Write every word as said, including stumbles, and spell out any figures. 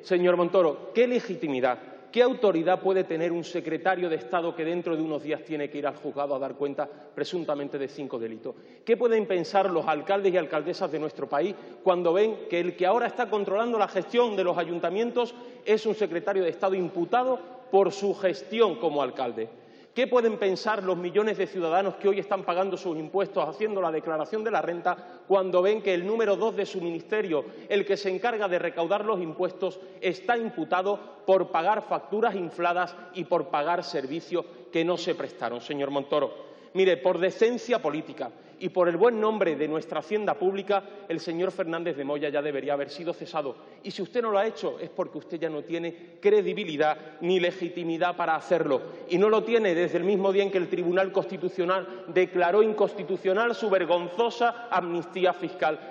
señor Montoro, ¿qué legitimidad, qué autoridad puede tener un secretario de Estado que dentro de unos días tiene que ir al juzgado a dar cuenta presuntamente de cinco delitos? ¿Qué pueden pensar los alcaldes y alcaldesas de nuestro país cuando ven que el que ahora está controlando la gestión de los ayuntamientos es un secretario de Estado imputado por su gestión como alcalde? ¿Qué pueden pensar los millones de ciudadanos que hoy están pagando sus impuestos, haciendo la declaración de la renta, cuando ven que el número dos de su ministerio, el que se encarga de recaudar los impuestos, está imputado por pagar facturas infladas y por pagar servicios que no se prestaron, señor Montoro? Mire, por decencia política y por el buen nombre de nuestra hacienda pública, el señor Fernández de Moya ya debería haber sido cesado. Y si usted no lo ha hecho es porque usted ya no tiene credibilidad ni legitimidad para hacerlo. Y no lo tiene desde el mismo día en que el Tribunal Constitucional declaró inconstitucional su vergonzosa amnistía fiscal.